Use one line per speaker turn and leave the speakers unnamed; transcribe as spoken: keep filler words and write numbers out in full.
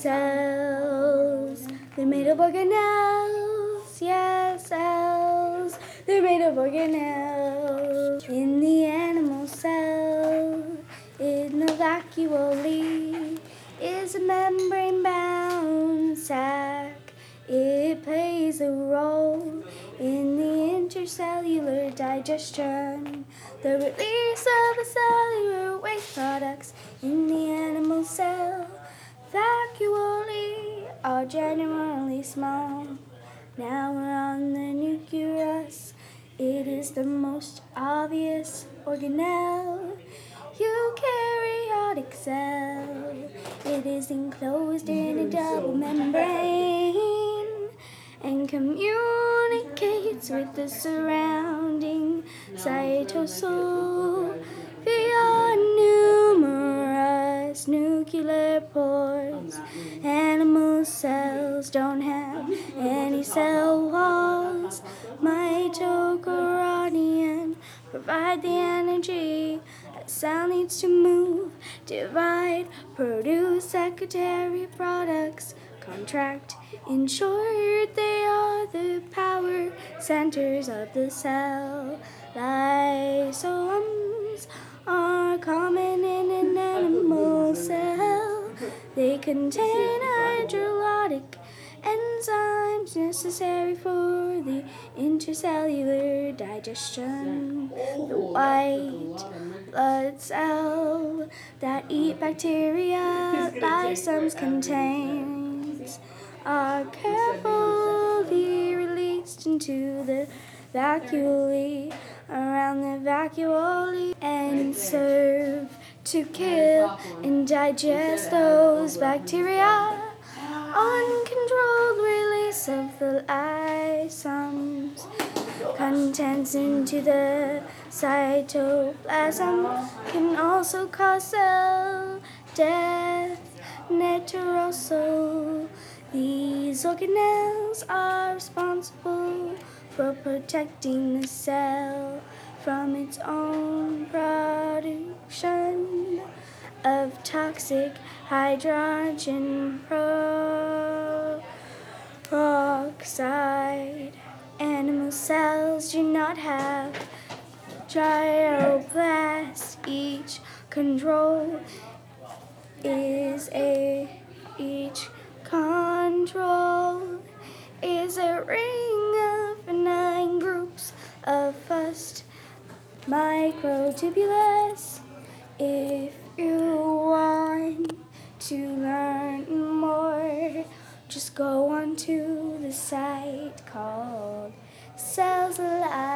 Cells, they're made of organelles, yes, cells, they're made of organelles. In the animal cell, in the vacuole, is a membrane-bound sac. It plays a role in the intercellular digestion, the release of the cellular waste products in the animal cell. Vacuole are generally small. Now we're on the nucleus. It is the most obvious organelle. Eukaryotic cell. It is enclosed in a double membrane and communicates with the surrounding cytosol via numerous nuclear pores. Animal cells don't have any cell walls. Mitochondria provide the energy that cell needs to move, divide, produce secondary products, contract. In short, they are the power centers of the cell. Lysosomes are common in an animal cell. They contain hydrolytic enzymes necessary for the intercellular digestion. The white blood cell that eat bacteria lysosomes contains are carefully released into the vacuole, around the vacuole, and serve to kill and digest those bacteria. Uncontrolled release of the lysosomes contents into the cytoplasm can also cause cell death. Heterosol. These organelles are responsible for protecting the cell from its own production of toxic hydrogen peroxide. Animal cells do not have chloroplasts. Each control is a each control is a ring of nine groups of first microtubules. If you want to learn more, just go on to the site called Cells Alive.